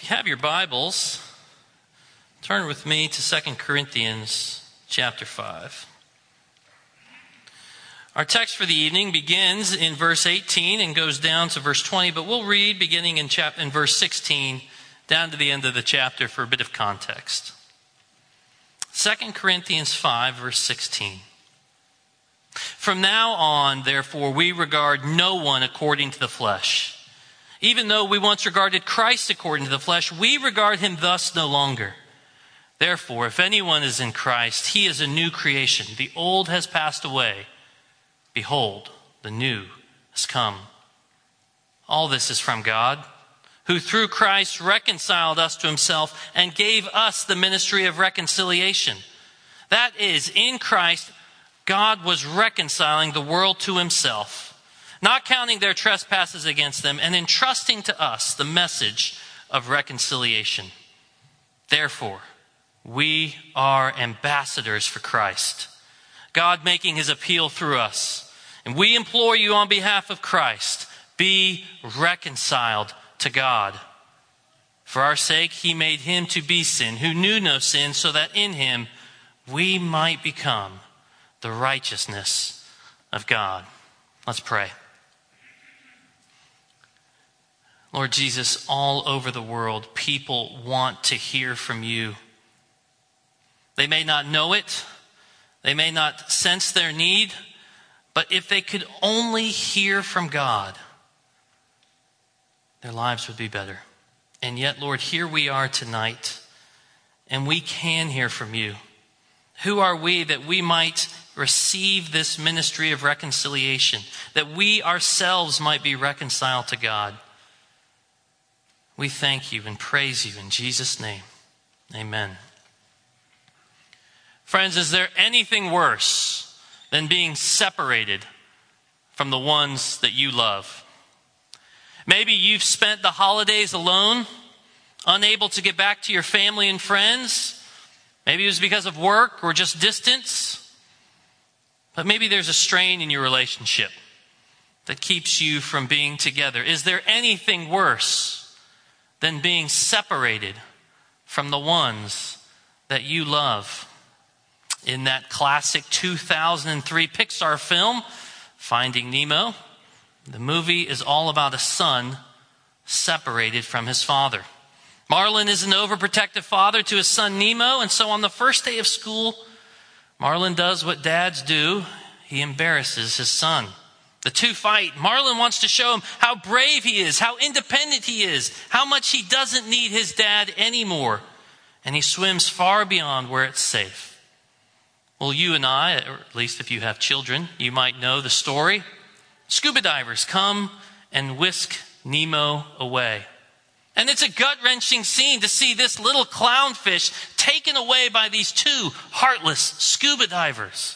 have your Bibles, turn with me to 2 Corinthians chapter 5. Our text for the evening begins in verse 18 and goes down to verse 20, but we'll read beginning in verse 16 down to the end of the chapter for a bit of context. 2 Corinthians 5, verse 16. From now on, therefore, we regard no one according to the flesh. Even though we once regarded Christ according to the flesh, we regard him thus no longer. Therefore, if anyone is in Christ, he is a new creation. The old has passed away. Behold, the new has come. All this is from God, who through Christ reconciled us to himself and gave us the ministry of reconciliation. That is, in Christ, God was reconciling the world to himself, not counting their trespasses against them, and entrusting to us the message of reconciliation. Therefore, we are ambassadors for Christ, God making his appeal through us. And we implore you on behalf of Christ, be reconciled to God. For our sake, he made him to be sin, who knew no sin, so that in him we might become the righteousness of God. Let's pray. Lord Jesus, all over the world, people want to hear from you. They may not know it. They may not sense their need. But if they could only hear from God, their lives would be better. And yet, Lord, here we are tonight, and we can hear from you. Who are we that we might receive this ministry of reconciliation, that we ourselves might be reconciled to God? We thank you and praise you in Jesus' name. Amen. Friends, is there anything worse than being separated from the ones that you love? Maybe you've spent the holidays alone, unable to get back to your family and friends. Maybe it was because of work or just distance. But maybe there's a strain in your relationship that keeps you from being together. Is there anything worse than being separated from the ones that you love? In that classic 2003 Pixar film, Finding Nemo, the movie is all about a son separated from his father. Marlin is an overprotective father to his son Nemo, and so on the first day of school, Marlin does what dads do. He embarrasses his son. The two fight. Marlin wants to show him how brave he is, how independent he is, how much he doesn't need his dad anymore. And he swims far beyond where it's safe. Well, you and I, or at least if you have children, you might know the story. Scuba divers come and whisk Nemo away. And it's a gut-wrenching scene to see this little clownfish taken away by these two heartless scuba divers.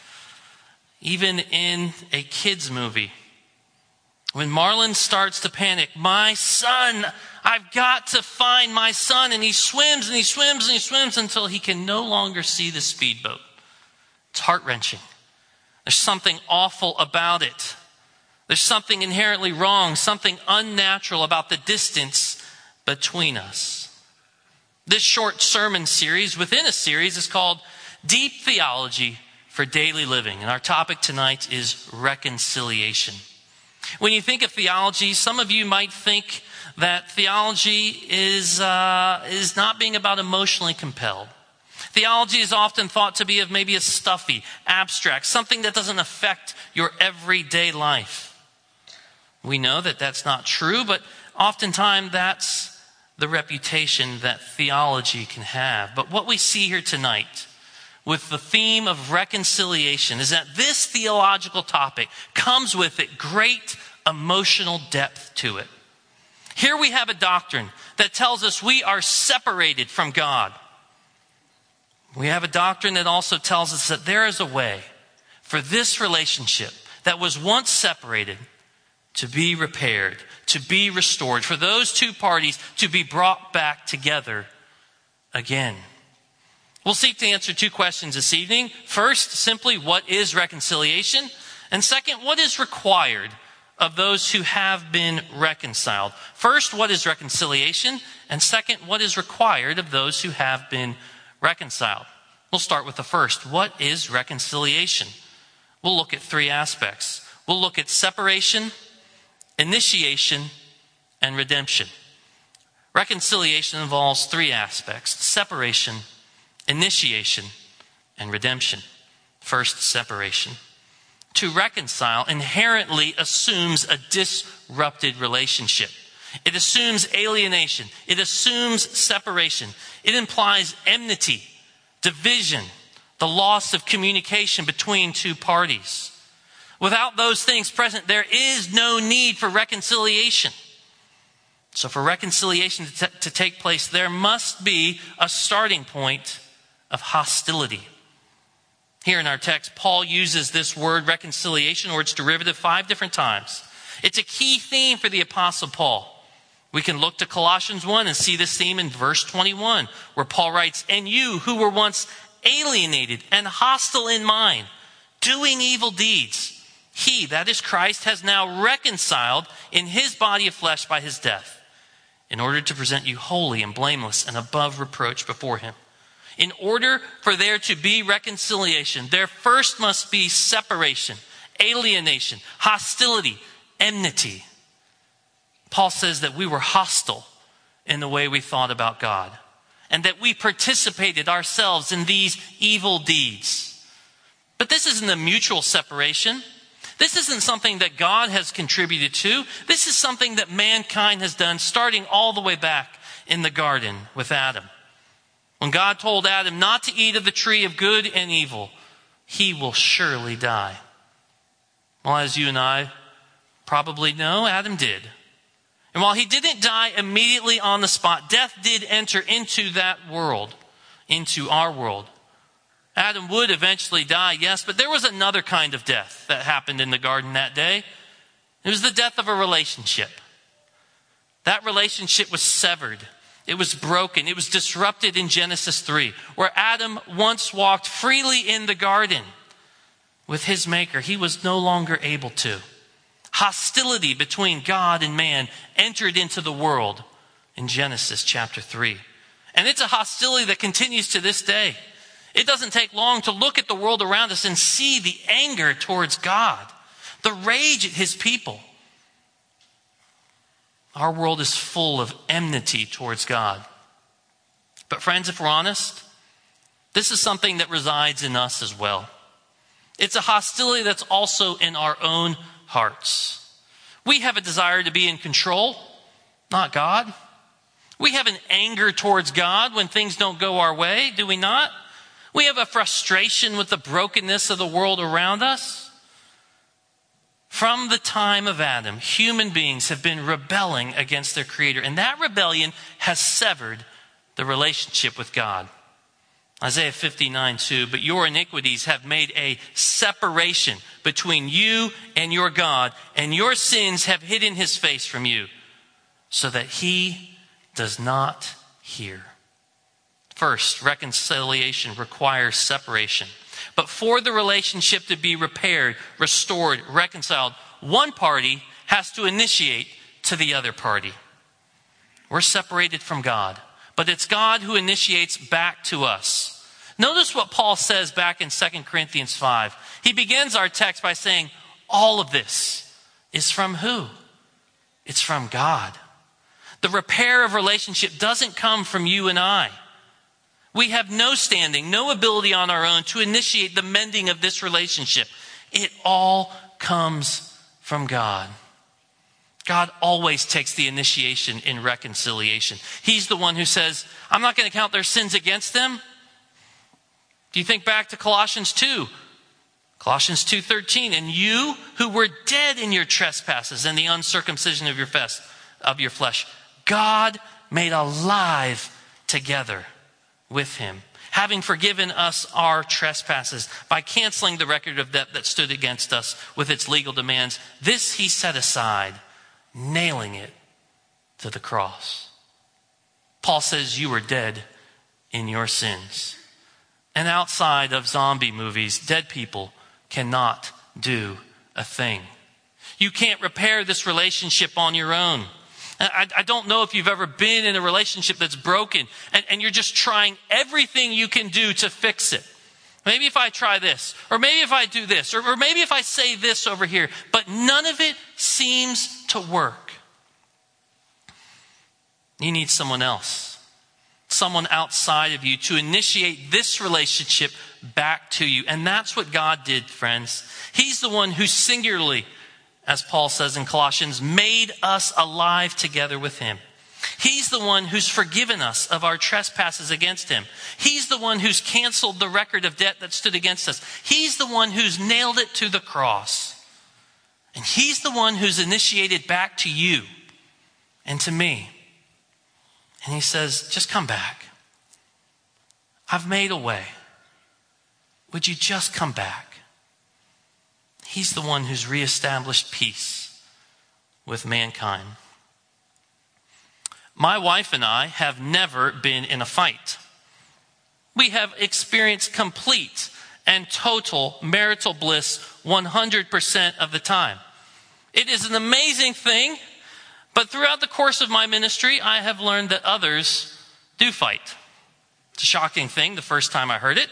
Even in a kid's movie, when Marlin starts to panic, my son, I've got to find my son. And he swims and he swims and he swims until he can no longer see the speedboat. It's heart-wrenching. There's something awful about it. There's something inherently wrong, something unnatural about the distance between us. This short sermon series within a series is called Deep Theology for Daily Living. And our topic tonight is reconciliation. When you think of theology, some of you might think that theology is not being about emotionally compelled. Theology is often thought to be of maybe a stuffy, abstract, something that doesn't affect your everyday life. We know that that's not true, but oftentimes that's the reputation that theology can have. But what we see here tonight with the theme of reconciliation is that this theological topic comes with it great emotional depth to it. Here we have a doctrine that tells us we are separated from God. We have a doctrine that also tells us that there is a way for this relationship that was once separated to be repaired, to be restored, for those two parties to be brought back together again. We'll seek to answer two questions this evening. First, simply, what is reconciliation? And second, what is required of those who have been reconciled. First, what is reconciliation? And second, what is required of those who have been reconciled? We'll start with the first. What is reconciliation? We'll look at three aspects. We'll look at separation, initiation, and redemption. Reconciliation involves three aspects: separation, initiation, and redemption. First, separation. To reconcile inherently assumes a disrupted relationship. It assumes alienation. It assumes separation. It implies enmity, division, the loss of communication between two parties. Without those things present, there is no need for reconciliation. So for reconciliation to take place, there must be a starting point of hostility. Here in our text, Paul uses this word reconciliation or its derivative 5 different times. It's a key theme for the Apostle Paul. We can look to Colossians 1 and see this theme in verse 21, where Paul writes, "And you who were once alienated and hostile in mind, doing evil deeds, he," that is Christ, "has now reconciled in his body of flesh by his death, in order to present you holy and blameless and above reproach before him." In order for there to be reconciliation, there first must be separation, alienation, hostility, enmity. Paul says that we were hostile in the way we thought about God, and that we participated ourselves in these evil deeds. But this isn't a mutual separation. This isn't something that God has contributed to. This is something that mankind has done, starting all the way back in the garden with Adam. When God told Adam not to eat of the tree of good and evil, he will surely die. Well, as you and I probably know, Adam did. And while he didn't die immediately on the spot, death did enter into that world, into our world. Adam would eventually die, yes, but there was another kind of death that happened in the garden that day. It was the death of a relationship. That relationship was severed. It was broken. It was disrupted in Genesis 3, where Adam once walked freely in the garden with his maker. He was no longer able to. Hostility between God and man entered into the world in Genesis chapter 3. And it's a hostility that continues to this day. It doesn't take long to look at the world around us and see the anger towards God, the rage at his people. Our world is full of enmity towards God. But friends, if we're honest, this is something that resides in us as well. It's a hostility that's also in our own hearts. We have a desire to be in control, not God. We have an anger towards God when things don't go our way, do we not? We have a frustration with the brokenness of the world around us. From the time of Adam, human beings have been rebelling against their Creator, and that rebellion has severed the relationship with God. Isaiah 59:2, "But your iniquities have made a separation between you and your God, and your sins have hidden his face from you, so that he does not hear." First, reconciliation requires separation. But for the relationship to be repaired, restored, reconciled, one party has to initiate to the other party. We're separated from God, but it's God who initiates back to us. Notice what Paul says back in 2 Corinthians 5. He begins our text by saying, all of this is from who? It's from God. The repair of relationship doesn't come from you and I. We have no standing, no ability on our own to initiate the mending of this relationship. It all comes from God. God always takes the initiation in reconciliation. He's the one who says, I'm not going to count their sins against them. Do you think back to Colossians 2? Colossians 2:13, "And you who were dead in your trespasses and the uncircumcision of your flesh, God made alive together with him, having forgiven us our trespasses by canceling the record of debt that stood against us with its legal demands. This he set aside, nailing it to the cross." Paul says you were dead in your sins. And outside of zombie movies, dead people cannot do a thing. You can't repair this relationship on your own. I don't know if you've ever been in a relationship that's broken and you're just trying everything you can do to fix it. Maybe if I try this, or maybe if I do this, or maybe if I say this over here, but none of it seems to work. You need someone else, someone outside of you to initiate this relationship back to you. And that's what God did, friends. He's the one who singularly, as Paul says in Colossians, made us alive together with him. He's the one who's forgiven us of our trespasses against him. He's the one who's canceled the record of debt that stood against us. He's the one who's nailed it to the cross. And he's the one who's initiated back to you and to me. And he says, just come back. I've made a way. Would you just come back? He's the one who's reestablished peace with mankind. My wife and I have never been in a fight. We have experienced complete and total marital bliss 100% of the time. It is an amazing thing, but throughout the course of my ministry, I have learned that others do fight. It's a shocking thing the first time I heard it.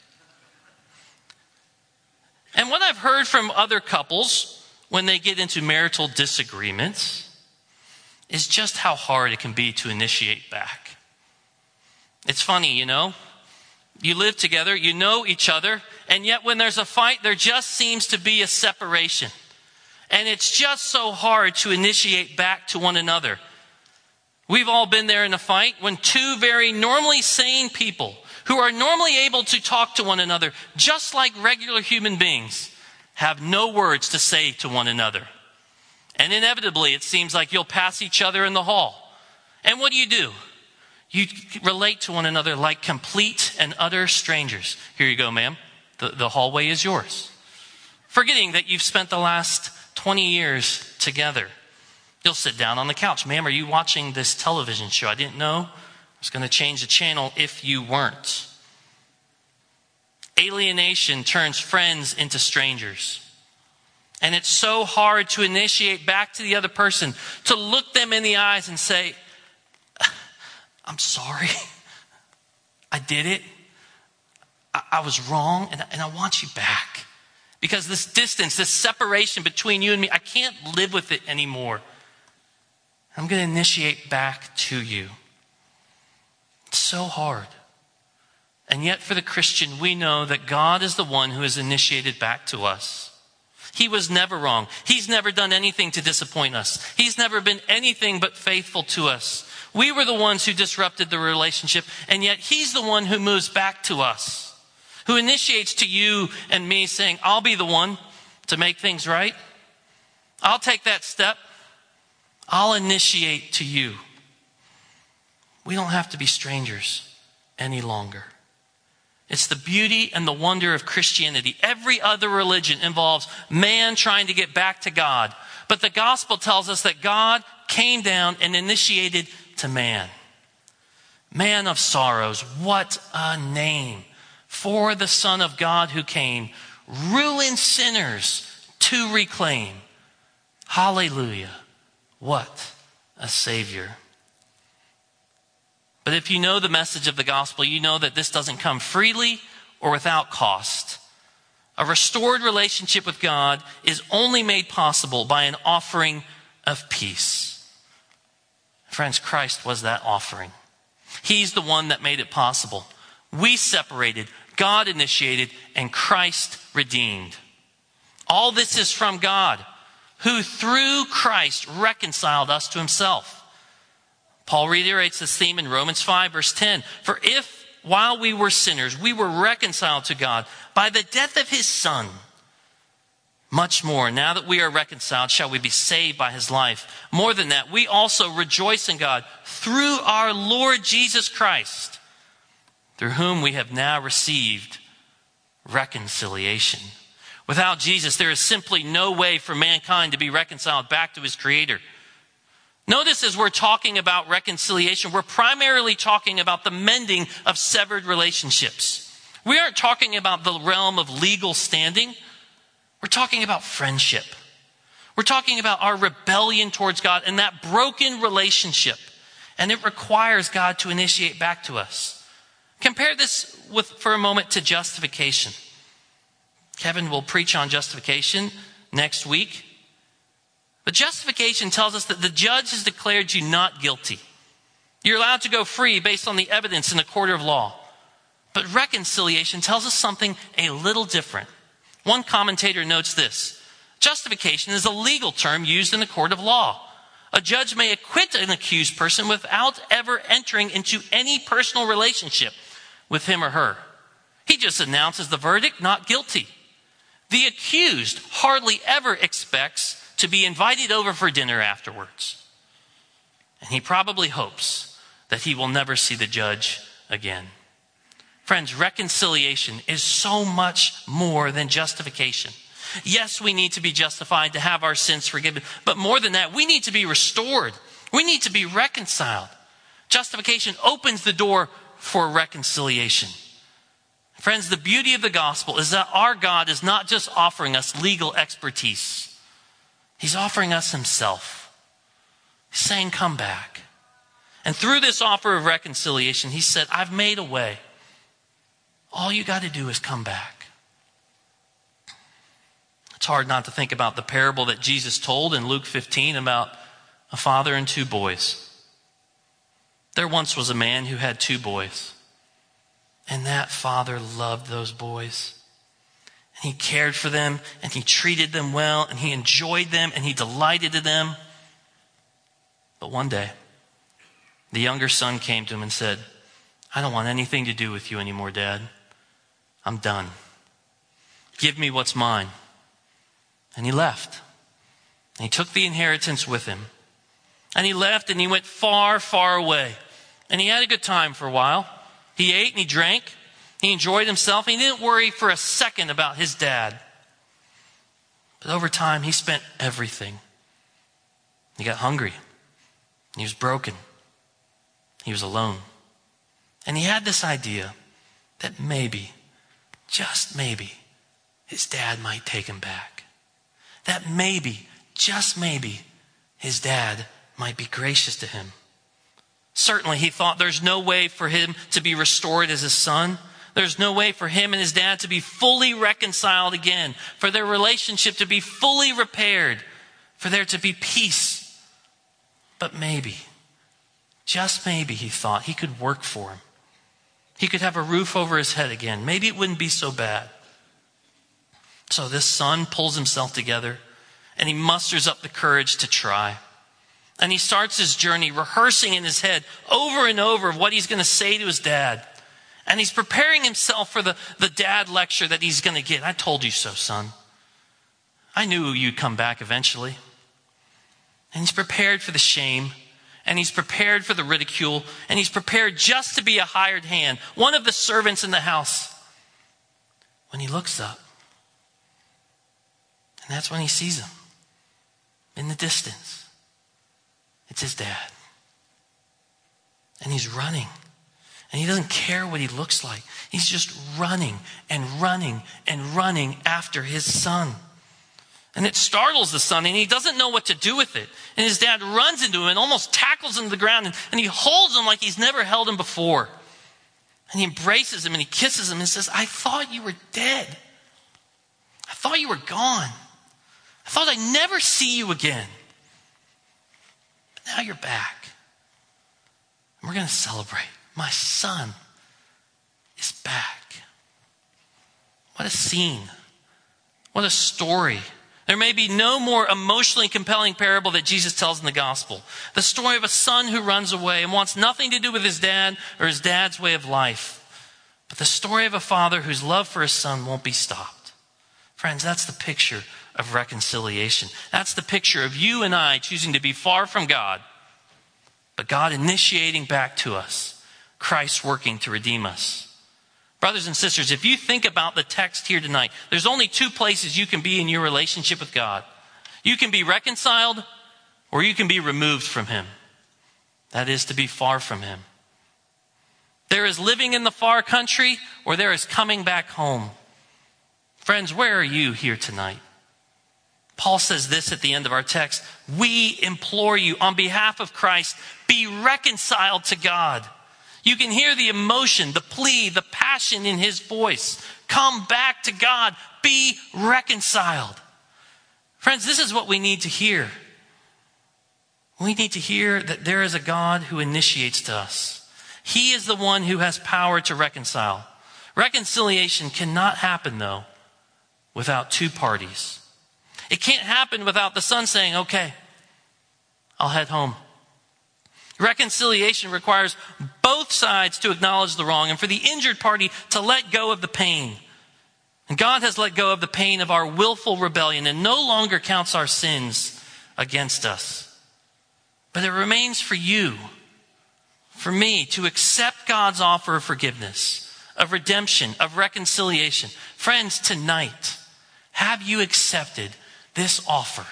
And what I've heard from other couples when they get into marital disagreements is just how hard it can be to initiate back. It's funny, you know. You live together, you know each other, and yet when there's a fight, there just seems to be a separation. And it's just so hard to initiate back to one another. We've all been there in a fight when two very normally sane people who are normally able to talk to one another just like regular human beings have no words to say to one another. And inevitably, it seems like you'll pass each other in the hall. And what do? You relate to one another like complete and utter strangers. Here you go, ma'am. The hallway is yours. Forgetting that you've spent the last 20 years together. You'll sit down on the couch. Ma'am, are you watching this television show? I didn't know. I was going to change the channel if you weren't. Alienation turns friends into strangers. And it's so hard to initiate back to the other person, to look them in the eyes and say, I'm sorry. I did it. I was wrong, and I want you back. Because this distance, this separation between you and me, I can't live with it anymore. I'm going to initiate back to you. It's so hard. And yet for the Christian, we know that God is the one who has initiated back to us. He was never wrong. He's never done anything to disappoint us. He's never been anything but faithful to us. We were the ones who disrupted the relationship, and yet he's the one who moves back to us, who initiates to you and me saying, I'll be the one to make things right. I'll take that step. I'll initiate to you. We don't have to be strangers any longer. It's the beauty and the wonder of Christianity. Every other religion involves man trying to get back to God. But the gospel tells us that God came down and initiated to man. Man of sorrows, what a name for the Son of God who came, ruin sinners to reclaim. Hallelujah. What a Savior. But if you know the message of the gospel, you know that this doesn't come freely or without cost. A restored relationship with God is only made possible by an offering of peace. Friends, Christ was that offering. He's the one that made it possible. We separated, God initiated, and Christ redeemed. All this is from God, who through Christ reconciled us to himself. Paul reiterates this theme in Romans 5, verse 10. For if, while we were sinners, we were reconciled to God by the death of his Son, much more, now that we are reconciled, shall we be saved by his life. More than that, we also rejoice in God through our Lord Jesus Christ, through whom we have now received reconciliation. Without Jesus, there is simply no way for mankind to be reconciled back to his Creator. Notice as we're talking about reconciliation, we're primarily talking about the mending of severed relationships. We aren't talking about the realm of legal standing. We're talking about friendship. We're We're talking about our rebellion towards God and that broken relationship. And it requires God to initiate back to us. Compare this for a moment to justification. Kevin will preach on justification next week. But justification tells us that the judge has declared you not guilty. You're allowed to go free based on the evidence in the court of law. But reconciliation tells us something a little different. One commentator notes this: justification is a legal term used in the court of law. A judge may acquit an accused person without ever entering into any personal relationship with him or her. He just announces the verdict, not guilty. The accused hardly ever expects to be invited over for dinner afterwards. And he probably hopes that he will never see the judge again. Friends, reconciliation is so much more than justification. Yes, we need to be justified, to have our sins forgiven. But more than that, we need to be restored. We need to be reconciled. Justification opens the door for reconciliation. Friends, the beauty of the gospel is that our God is not just offering us legal expertise. He's offering us himself. He's saying, come back. And through this offer of reconciliation, he said, I've made a way. All you got to do is come back. It's hard not to think about the parable that Jesus told in Luke 15 about a father and two boys. There once was a man who had two boys. And that father loved those boys. And he cared for them, and he treated them well, and he enjoyed them, and he delighted in them. But one day, the younger son came to him and said, I don't want anything to do with you anymore, Dad. I'm done. Give me what's mine. And he left. And he took the inheritance with him. And he left and he went far, far away. And he had a good time for a while. He ate and he drank. He enjoyed himself. He didn't worry for a second about his dad. But over time, he spent everything. He got hungry. He was broken. He was alone. And he had this idea that maybe, just maybe, his dad might take him back. That maybe, just maybe, his dad might be gracious to him. Certainly, he thought there's no way for him to be restored as his son. There's no way for him and his dad to be fully reconciled again, for their relationship to be fully repaired, for there to be peace. But maybe, just maybe, he thought, he could work for him. He could have a roof over his head again. Maybe it wouldn't be so bad. So this son pulls himself together and he musters up the courage to try. And he starts his journey rehearsing in his head over and over what he's going to say to his dad. And he's preparing himself for the dad lecture that he's going to get. I told you so, son. I knew you'd come back eventually. And he's prepared for the shame. And he's prepared for the ridicule. And he's prepared just to be a hired hand, one of the servants in the house. When he looks up, and that's when he sees him in the distance. It's his dad. And he's running. And he doesn't care what he looks like. He's just running and running and running after his son. And it startles the son, and he doesn't know what to do with it. And his dad runs into him and almost tackles him to the ground, and he holds him like he's never held him before. And he embraces him and he kisses him and says, I thought you were dead. I thought you were gone. I thought I'd never see you again. But now you're back. And we're going to celebrate. My son is back. What a scene. What a story. There may be no more emotionally compelling parable that Jesus tells in the gospel. The story of a son who runs away and wants nothing to do with his dad or his dad's way of life. But the story of a father whose love for his son won't be stopped. Friends, that's the picture of reconciliation. That's the picture of you and I choosing to be far from God, but God initiating back to us. Christ working to redeem us. Brothers and sisters, if you think about the text here tonight, there's only two places you can be in your relationship with God. You can be reconciled or you can be removed from him. That is to be far from him. There is living in the far country or there is coming back home. Friends, where are you here tonight? Paul says this at the end of our text: we implore you on behalf of Christ, be reconciled to God. You can hear the emotion, the plea, the passion in his voice. Come back to God. Be reconciled. Friends, this is what we need to hear. We need to hear that there is a God who initiates to us. He is the one who has power to reconcile. Reconciliation cannot happen, though, without two parties. It can't happen without the son saying, okay, I'll head home. Reconciliation requires both sides to acknowledge the wrong and for the injured party to let go of the pain. And God has let go of the pain of our willful rebellion and no longer counts our sins against us. But it remains for you, for me, to accept God's offer of forgiveness, of redemption, of reconciliation. Friends, tonight, have you accepted this offer?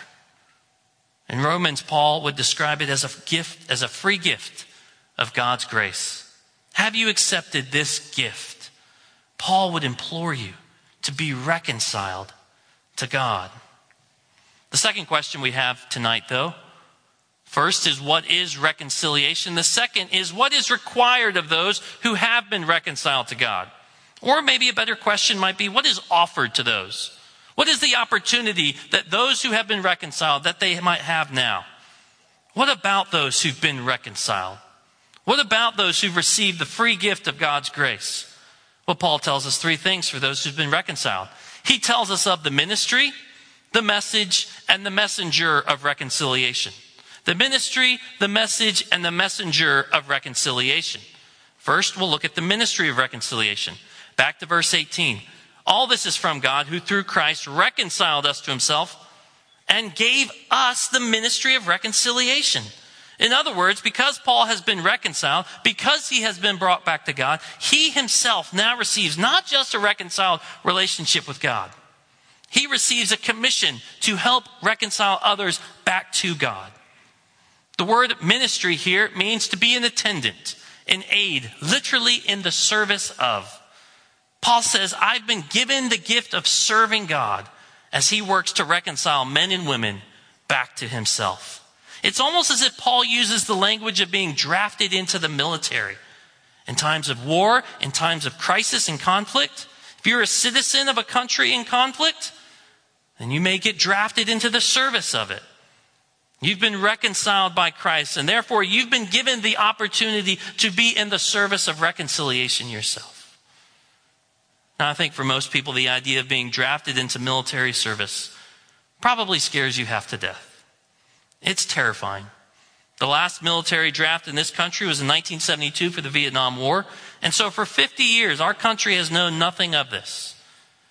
In Romans, Paul would describe it as a gift, as a free gift of God's grace. Have you accepted this gift? Paul would implore you to be reconciled to God. The second question we have tonight, though, first is, what is reconciliation? The second is, what is required of those who have been reconciled to God? Or maybe a better question might be, what is offered to those? What is the opportunity that those who have been reconciled, that they might have now? What about those who've been reconciled? What about those who've received the free gift of God's grace? Well, Paul tells us three things for those who've been reconciled. He tells us of the ministry, the message, and the messenger of reconciliation. The ministry, the message, and the messenger of reconciliation. First, we'll look at the ministry of reconciliation. Back to verse 18. All this is from God, who through Christ reconciled us to himself and gave us the ministry of reconciliation. In other words, because Paul has been reconciled, because he has been brought back to God, he himself now receives not just a reconciled relationship with God. He receives a commission to help reconcile others back to God. The word ministry here means to be an attendant, an aid, literally in the service of. Paul says, I've been given the gift of serving God as he works to reconcile men and women back to himself. It's almost as if Paul uses the language of being drafted into the military. In times of war, in times of crisis and conflict, if you're a citizen of a country in conflict, then you may get drafted into the service of it. You've been reconciled by Christ, and therefore you've been given the opportunity to be in the service of reconciliation yourself. Now, I think for most people, the idea of being drafted into military service probably scares you half to death. It's terrifying. The last military draft in this country was in 1972 for the Vietnam War. And so for 50 years, our country has known nothing of this.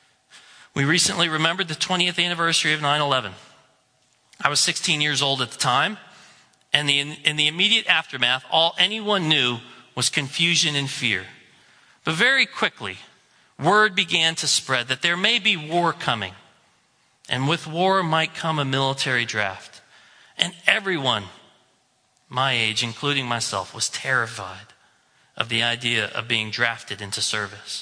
We recently remembered the 20th anniversary of 9/11. I was 16 years old at the time. And in the immediate aftermath, all anyone knew was confusion and fear. But very quickly, word began to spread that there may be war coming. And with war might come a military draft. And everyone my age, including myself, was terrified of the idea of being drafted into service.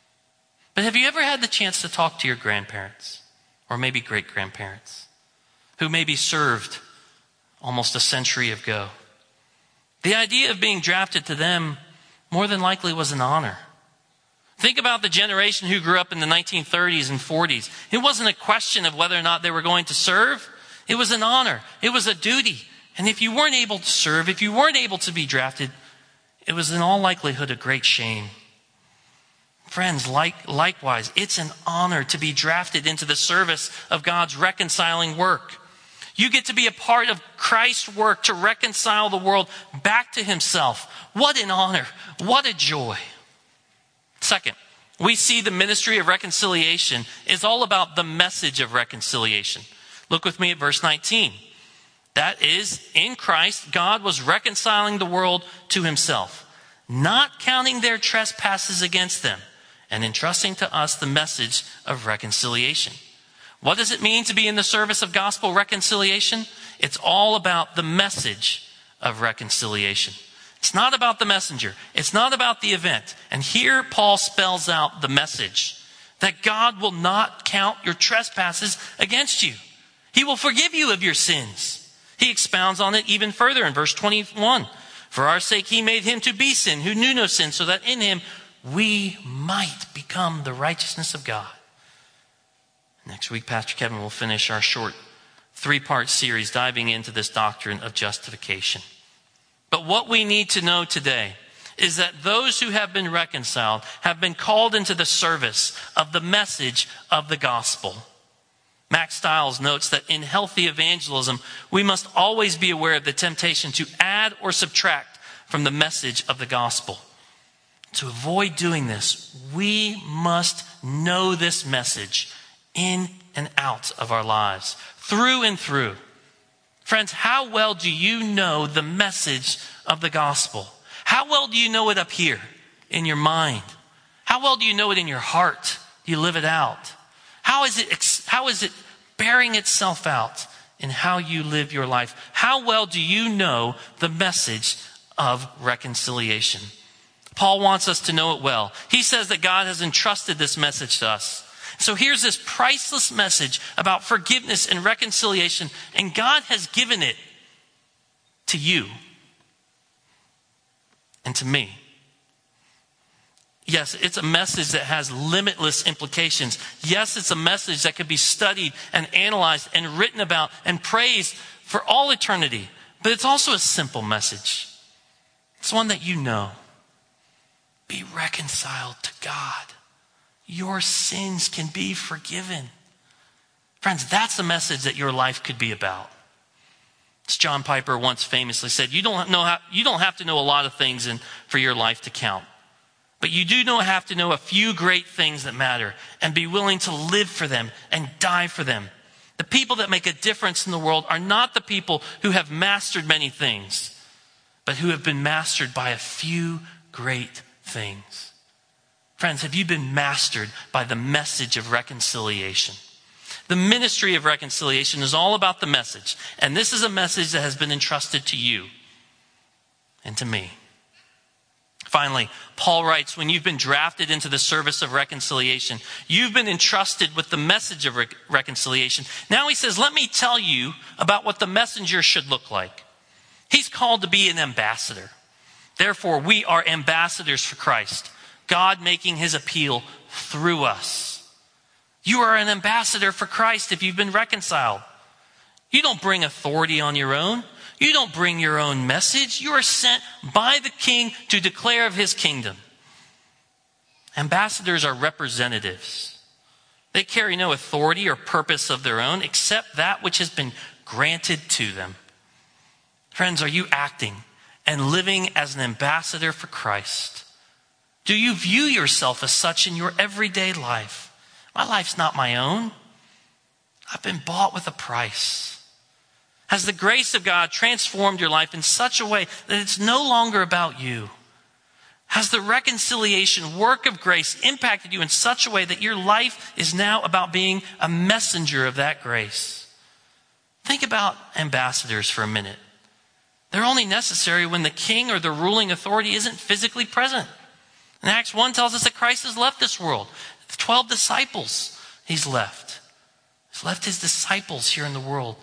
But have you ever had the chance to talk to your grandparents, or maybe great-grandparents, who maybe served almost a century ago? The idea of being drafted to them more than likely was an honor. Think about the generation who grew up in the 1930s and 40s. It wasn't a question of whether or not they were going to serve. It was an honor. It was a duty. And if you weren't able to serve, if you weren't able to be drafted, it was in all likelihood a great shame. Friends, likewise, it's an honor to be drafted into the service of God's reconciling work. You get to be a part of Christ's work to reconcile the world back to himself. What an honor. What a joy. Second, we see the ministry of reconciliation is all about the message of reconciliation. Look with me at verse 19. That is, in Christ, God was reconciling the world to himself, not counting their trespasses against them, and entrusting to us the message of reconciliation. What does it mean to be in the service of gospel reconciliation? It's all about the message of reconciliation. It's not about the messenger. It's not about the event. And here Paul spells out the message that God will not count your trespasses against you. He will forgive you of your sins. He expounds on it even further in verse 21. For our sake he made him to be sin who knew no sin, so that in him we might become the righteousness of God. Next week, Pastor Kevin will finish our short 3-part series diving into this doctrine of justification. But what we need to know today is that those who have been reconciled have been called into the service of the message of the gospel. Max Stiles notes that in healthy evangelism, we must always be aware of the temptation to add or subtract from the message of the gospel. To avoid doing this, we must know this message in and out of our lives, through and through. Friends, how well do you know the message of the gospel? How well do you know it up here in your mind? How well do you know it in your heart? Do you live it out? How is it bearing itself out in how you live your life? How well do you know the message of reconciliation? Paul wants us to know it well. He says that God has entrusted this message to us. So here's this priceless message about forgiveness and reconciliation, and God has given it to you and to me. Yes, it's a message that has limitless implications. Yes, it's a message that could be studied and analyzed and written about and praised for all eternity. But it's also a simple message. It's one that you know. Be reconciled to God. Your sins can be forgiven. Friends, that's the message that your life could be about. As John Piper once famously said, you don't have to know a lot of things for your life to count. But you do have to know a few great things that matter and be willing to live for them and die for them. The people that make a difference in the world are not the people who have mastered many things, but who have been mastered by a few great things. Friends, have you been mastered by the message of reconciliation? The ministry of reconciliation is all about the message. And this is a message that has been entrusted to you and to me. Finally, Paul writes, when you've been drafted into the service of reconciliation, you've been entrusted with the message of reconciliation. Now he says, let me tell you about what the messenger should look like. He's called to be an ambassador. Therefore, we are ambassadors for Christ, God making his appeal through us. You are an ambassador for Christ if you've been reconciled. You don't bring authority on your own. You don't bring your own message. You are sent by the King to declare of his kingdom. Ambassadors are representatives. They carry no authority or purpose of their own except that which has been granted to them. Friends, are you acting and living as an ambassador for Christ? Do you view yourself as such in your everyday life? My life's not my own. I've been bought with a price. Has the grace of God transformed your life in such a way that it's no longer about you? Has the reconciliation work of grace impacted you in such a way that your life is now about being a messenger of that grace? Think about ambassadors for a minute. They're only necessary when the king or the ruling authority isn't physically present. And Acts 1 tells us that Christ has left this world. The 12 disciples he's left. He's left his disciples here in the world.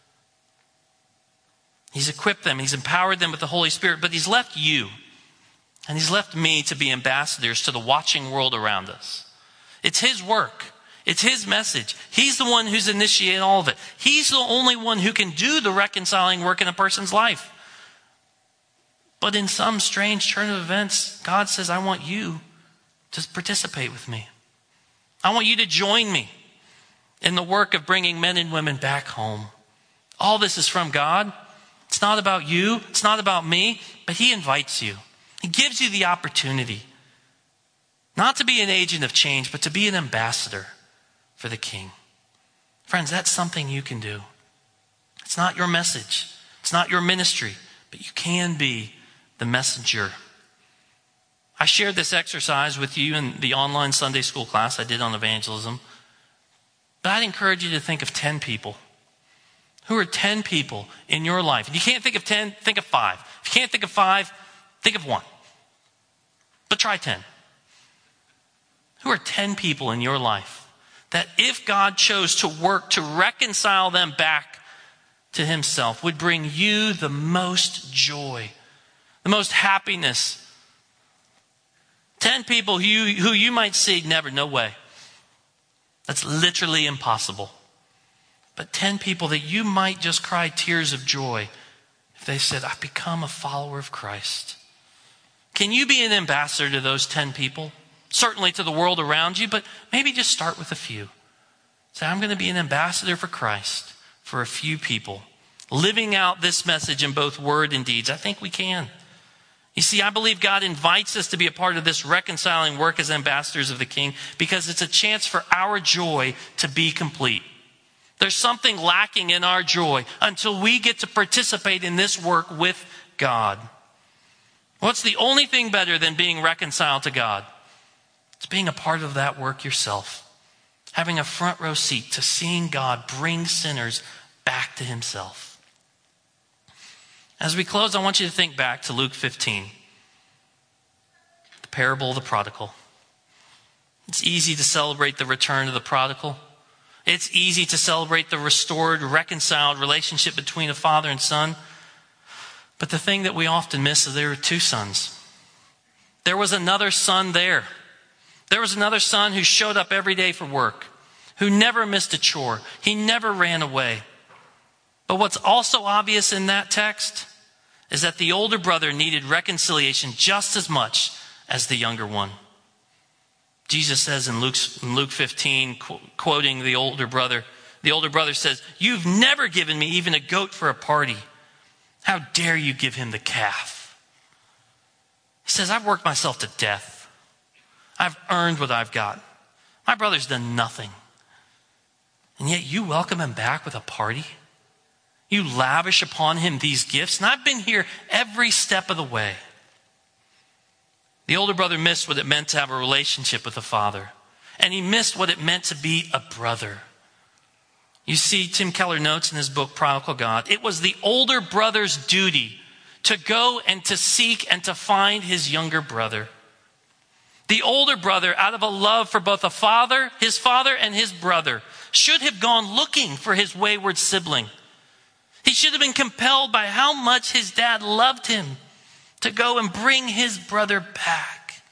He's equipped them. He's empowered them with the Holy Spirit. But he's left you. And he's left me to be ambassadors to the watching world around us. It's his work. It's his message. He's the one who's initiated all of it. He's the only one who can do the reconciling work in a person's life. But in some strange turn of events, God says, I want you to participate with me. I want you to join me in the work of bringing men and women back home. All this is from God. It's not about you. It's not about me. But he invites you. He gives you the opportunity not to be an agent of change, but to be an ambassador for the King. Friends, that's something you can do. It's not your message. It's not your ministry. But you can be the messenger. I shared this exercise with you in the online Sunday school class I did on evangelism. But I'd encourage you to think of 10 people. Who are 10 people in your life? If you can't think of 10, think of 5. If you can't think of 5, think of 1. But try 10. Who are 10 people in your life that if God chose to work to reconcile them back to himself, would bring you the most joy, the most happiness. 10 people who you might see, never, no way. That's literally impossible. But 10 people that you might just cry tears of joy if they said, I've become a follower of Christ. Can you be an ambassador to those 10 people? Certainly to the world around you, but maybe just start with a few. Say, I'm going to be an ambassador for Christ for a few people. Living out this message in both word and deeds. I think we can. You see, I believe God invites us to be a part of this reconciling work as ambassadors of the King because it's a chance for our joy to be complete. There's something lacking in our joy until we get to participate in this work with God. What's the only thing better than being reconciled to God? It's being a part of that work yourself. Having a front row seat to seeing God bring sinners back to himself. As we close, I want you to think back to Luke 15. The parable of the prodigal. It's easy to celebrate the return of the prodigal. It's easy to celebrate the restored, reconciled relationship between a father and son. But the thing that we often miss is there were 2 sons. There was another son there. There was another son who showed up every day for work, who never missed a chore. He never ran away. But what's also obvious in that text is that the older brother needed reconciliation just as much as the younger one. Jesus says in Luke 15, quoting the older brother says, "You've never given me even a goat for a party. How dare you give him the calf?" He says, "I've worked myself to death. I've earned what I've got. My brother's done nothing. And yet you welcome him back with a party? You lavish upon him these gifts, and I've been here every step of the way." The older brother missed what it meant to have a relationship with the father. And he missed what it meant to be a brother. You see, Tim Keller notes in his book, Prodigal God, it was the older brother's duty to go and to seek and to find his younger brother. The older brother, out of a love for both his father and his brother, should have gone looking for his wayward sibling. He should have been compelled by how much his dad loved him to go and bring his brother back.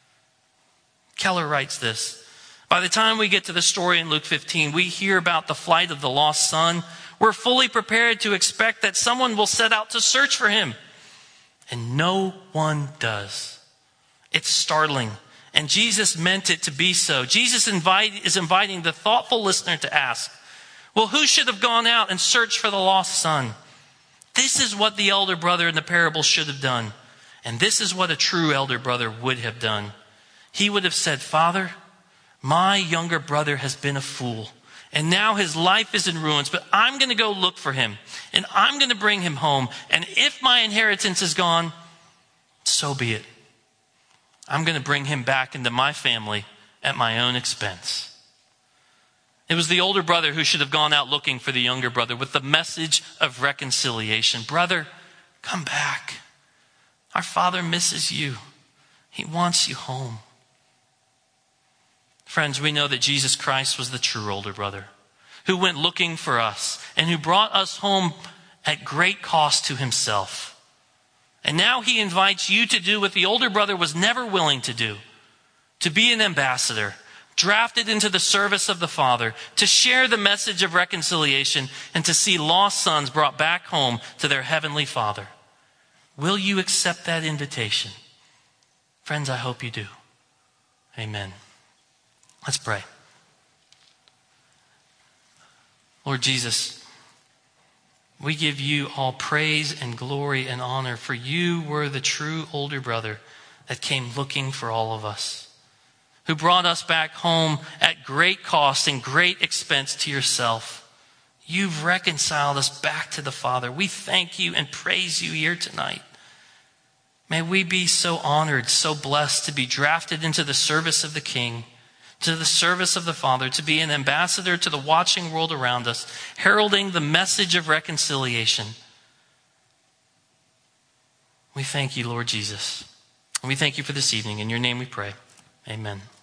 Keller writes this: by the time we get to the story in Luke 15, we hear about the flight of the lost son. We're fully prepared to expect that someone will set out to search for him. And no one does. It's startling. And Jesus meant it to be so. Jesus is inviting the thoughtful listener to ask, well, who should have gone out and searched for the lost son? This is what the elder brother in the parable should have done. And this is what a true elder brother would have done. He would have said, "Father, my younger brother has been a fool, and now his life is in ruins, but I'm going to go look for him, and I'm going to bring him home. And if my inheritance is gone, so be it. I'm going to bring him back into my family at my own expense." It was the older brother who should have gone out looking for the younger brother with the message of reconciliation. "Brother, come back. Our father misses you. He wants you home." Friends, we know that Jesus Christ was the true older brother who went looking for us and who brought us home at great cost to himself. And now he invites you to do what the older brother was never willing to do, to be an ambassador, drafted into the service of the Father, to share the message of reconciliation and to see lost sons brought back home to their heavenly Father. Will you accept that invitation? Friends, I hope you do. Amen. Let's pray. Lord Jesus, we give you all praise and glory and honor, for you were the true older brother that came looking for all of us, who brought us back home at great cost and great expense to yourself. You've reconciled us back to the Father. We thank you and praise you here tonight. May we be so honored, so blessed to be drafted into the service of the King, to the service of the Father, to be an ambassador to the watching world around us, heralding the message of reconciliation. We thank you, Lord Jesus. And we thank you for this evening. In your name we pray. Amen.